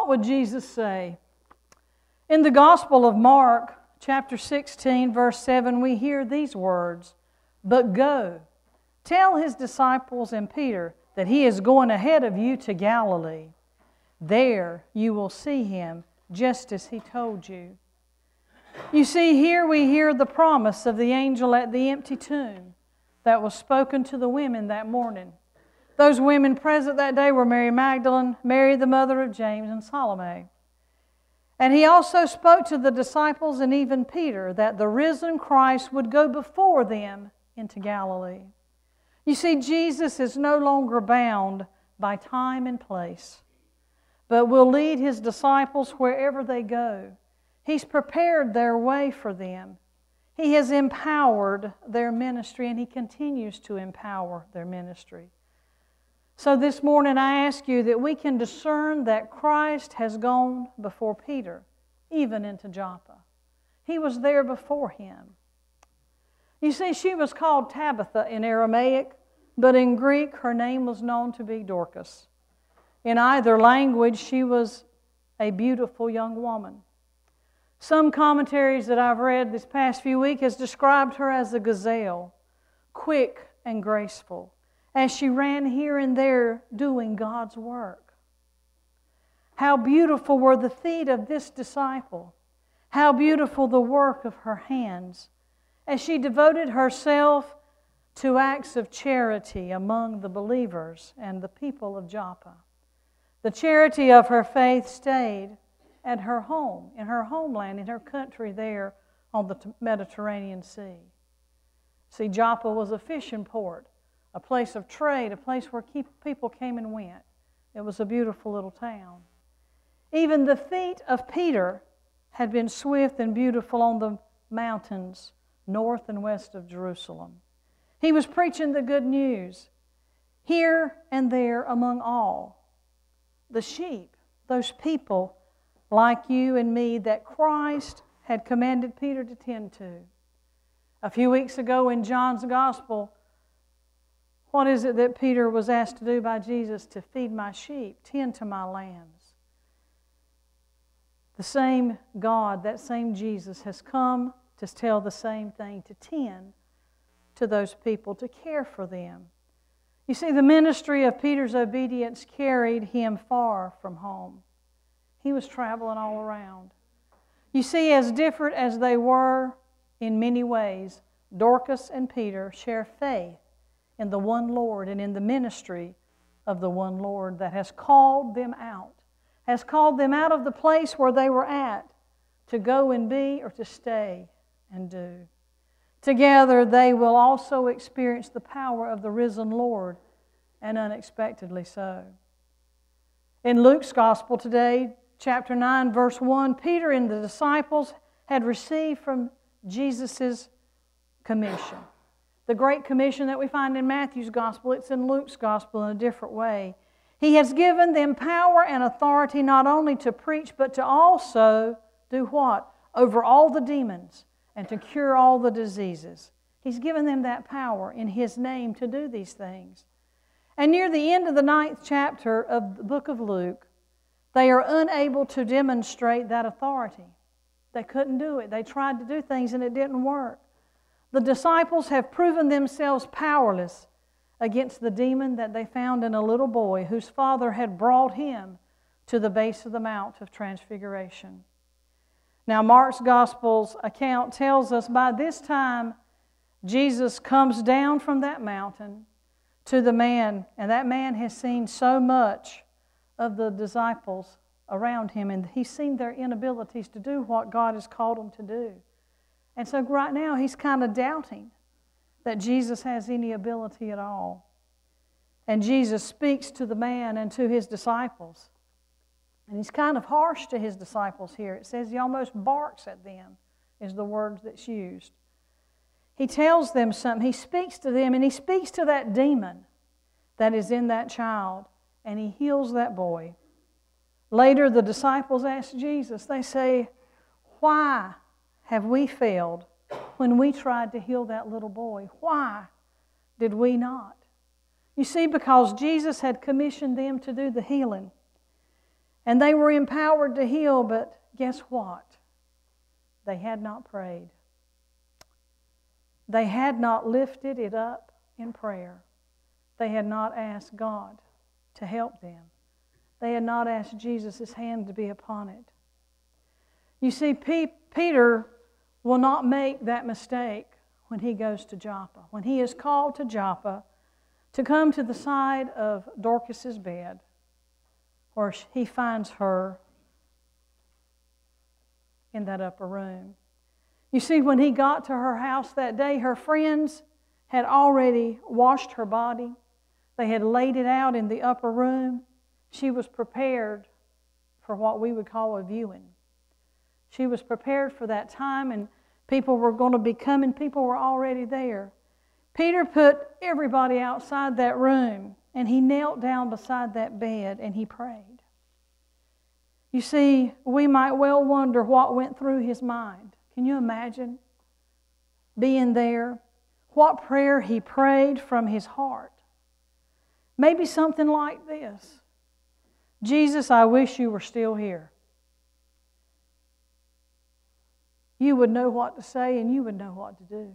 would Jesus say? In the Gospel of Mark, chapter 16, verse 7, we hear these words, "But go, tell His disciples and Peter that He is going ahead of you to Galilee. There you will see Him just as He told you." You see, here we hear the promise of the angel at the empty tomb that was spoken to the women that morning. Those women present that day were Mary Magdalene, Mary the mother of James, and Salome. And He also spoke to the disciples and even Peter that the risen Christ would go before them into Galilee. You see, Jesus is no longer bound by time and place, but will lead His disciples wherever they go. He's prepared their way for them. He has empowered their ministry, and He continues to empower their ministry. So this morning I ask you that we can discern that Christ has gone before Peter, even into Joppa. He was there before him. You see, she was called Tabitha in Aramaic, but in Greek her name was known to be Dorcas. In either language, she was a beautiful young woman. Some commentaries that I've read this past few weeks has described her as a gazelle, quick and graceful, as she ran here and there doing God's work. How beautiful were the feet of this disciple. How beautiful the work of her hands, as she devoted herself to acts of charity among the believers and the people of Joppa. The charity of her faith stayed at her home, in her homeland, in her country there on the Mediterranean Sea. See, Joppa was a fishing port, a place of trade, a place where people came and went. It was a beautiful little town. Even the feet of Peter had been swift and beautiful on the mountains north and west of Jerusalem. He was preaching the good news here and there among all. The sheep, those people like you and me that Christ had commanded Peter to tend to. A few weeks ago in John's Gospel, what is it that Peter was asked to do by Jesus? To feed my sheep, tend to my lambs. The same God, that same Jesus, has come to tell the same thing, to tend to those people, to care for them. You see, the ministry of Peter's obedience carried him far from home. He was traveling all around. You see, as different as they were in many ways, Dorcas and Peter share faith in the one Lord and in the ministry of the one Lord that has called them out of the place where they were at to go and be or to stay and do. Together they will also experience the power of the risen Lord, and unexpectedly so. In Luke's Gospel today, chapter 9, verse 1, Peter and the disciples had received from Jesus' commission. The Great Commission that we find in Matthew's Gospel, it's in Luke's Gospel in a different way. He has given them power and authority not only to preach, but to also do what? Over all the demons and to cure all the diseases. He's given them that power in His name to do these things. And near the end of the 9th chapter of the book of Luke, they are unable to demonstrate that authority. They couldn't do it. They tried to do things and it didn't work. The disciples have proven themselves powerless against the demon that they found in a little boy whose father had brought him to the base of the Mount of Transfiguration. Now, Mark's Gospel's account tells us by this time Jesus comes down from that mountain to the man, and that man has seen so much of the disciples around him, and he's seen their inabilities to do what God has called them to do. And so right now he's kind of doubting that Jesus has any ability at all. And Jesus speaks to the man and to his disciples. And he's kind of harsh to his disciples here. It says he almost barks at them, is the word that's used. He tells them something. He speaks to them, and he speaks to that demon that is in that child, and he heals that boy. Later, the disciples ask Jesus, they say, "Why have we failed when we tried to heal that little boy? Why did we not?" You see, because Jesus had commissioned them to do the healing. And they were empowered to heal, but guess what? They had not prayed. They had not lifted it up in prayer. They had not asked God to help them. They had not asked Jesus' hand to be upon it. You see, Peter will not make that mistake when he goes to Joppa. When he is called to Joppa to come to the side of Dorcas's bed, where he finds her in that upper room. You see, when he got to her house that day, her friends had already washed her body. They had laid it out in the upper room. She was prepared for what we would call a viewing. She was prepared for that time, and people were going to be coming. People were already there. Peter put everybody outside that room, and he knelt down beside that bed, and he prayed. You see, we might well wonder what went through his mind. Can you imagine being there? What prayer he prayed from his heart. Maybe something like this: Jesus, I wish you were still here. You would know what to say and you would know what to do.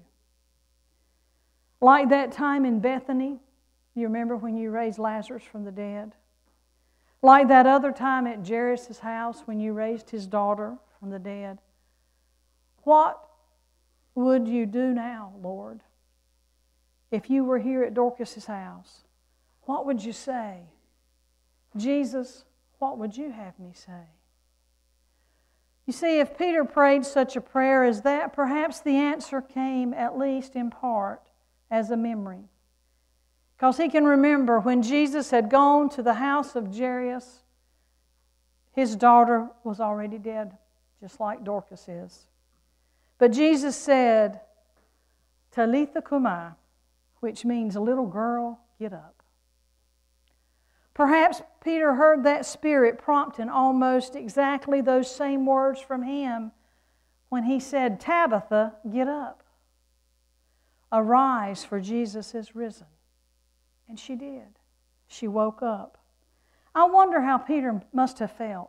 Like that time in Bethany, you remember when you raised Lazarus from the dead? Like that other time at Jairus' house when you raised his daughter from the dead. What would you do now, Lord, if you were here at Dorcas' house? What would you say? Jesus, what would you have me say? You see, if Peter prayed such a prayer as that, perhaps the answer came, at least in part, as a memory. Because he can remember when Jesus had gone to the house of Jairus, his daughter was already dead, just like Dorcas is. But Jesus said, Talitha Kumai, which means, little girl, get up. Perhaps Peter heard that Spirit prompting almost exactly those same words from him when he said, Tabitha, get up. Arise, for Jesus is risen. And she did. She woke up. I wonder how Peter must have felt.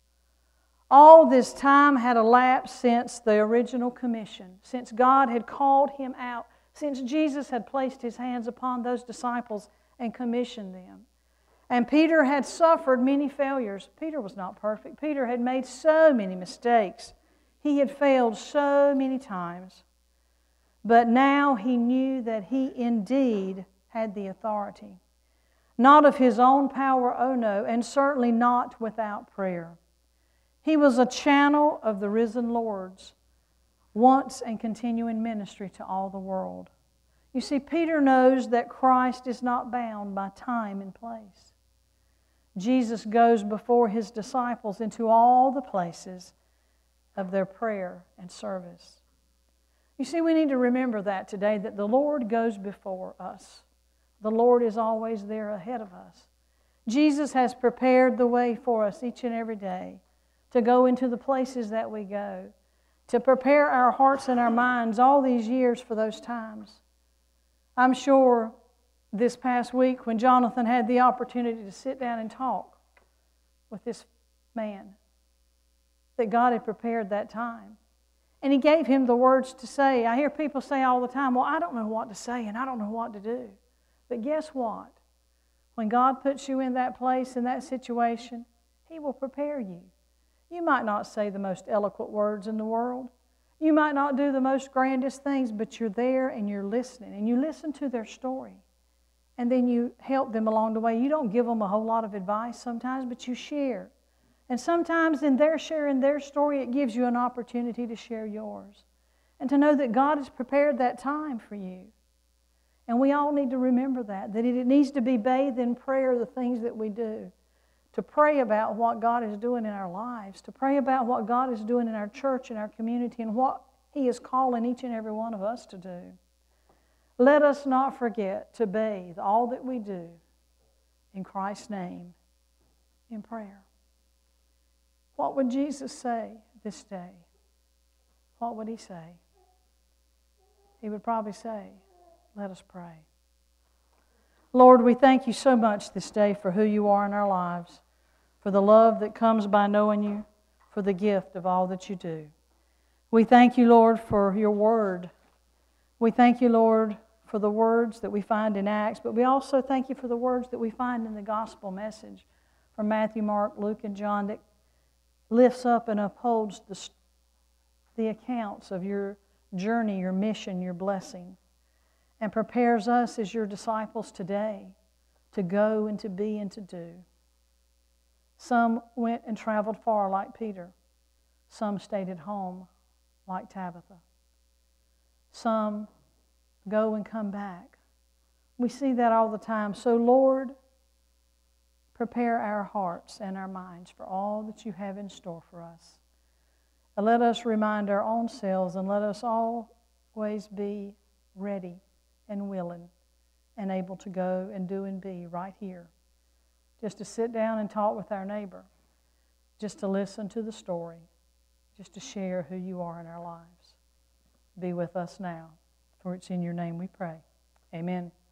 All this time had elapsed since the original commission, since God had called him out, since Jesus had placed his hands upon those disciples and commissioned them. And Peter had suffered many failures. Peter was not perfect. Peter had made so many mistakes. He had failed so many times. But now he knew that he indeed had the authority. Not of his own power, oh no, and certainly not without prayer. He was a channel of the risen Lord's once and continuing ministry to all the world. You see, Peter knows that Christ is not bound by time and place. Jesus goes before his disciples into all the places of their prayer and service. You see, we need to remember that today, that the Lord goes before us. The Lord is always there ahead of us. Jesus has prepared the way for us each and every day to go into the places that we go, to prepare our hearts and our minds all these years for those times. I'm sure this past week when Jonathan had the opportunity to sit down and talk with this man, that God had prepared that time. And He gave him the words to say. I hear people say all the time, well, I don't know what to say and I don't know what to do. But guess what? When God puts you in that place, in that situation, He will prepare you. You might not say the most eloquent words in the world. You might not do the most grandest things, but you're there and you're listening. And you listen to their story. And then you help them along the way. You don't give them a whole lot of advice sometimes, but you share. And sometimes in their sharing their story, it gives you an opportunity to share yours. And to know that God has prepared that time for you. And we all need to remember that it needs to be bathed in prayer, the things that we do. To pray about what God is doing in our lives. To pray about what God is doing in our church, in our community, and what He is calling each and every one of us to do. Let us not forget to bathe all that we do in Christ's name in prayer. What would Jesus say this day? What would He say? He would probably say, let us pray. Lord, we thank You so much this day for who You are in our lives. for the love that comes by knowing you, for the gift of all that you do. We thank you, Lord, for your word. We thank you, Lord, for the words that we find in Acts, but we also thank you for the words that we find in the gospel message from Matthew, Mark, Luke, and John that lifts up and upholds the accounts of your journey, your mission, your blessing, and prepares us as your disciples today to go and to be and to do. Some went and traveled far like Peter. Some stayed at home like Tabitha. Some go and come back. We see that all the time. So, Lord, prepare our hearts and our minds for all that you have in store for us. And let us remind our own selves, and let us always be ready and willing and able to go and do and be right here. Just to sit down and talk with our neighbor. Just to listen to the story. Just to share who you are in our lives. Be with us now. For it's in your name we pray. Amen.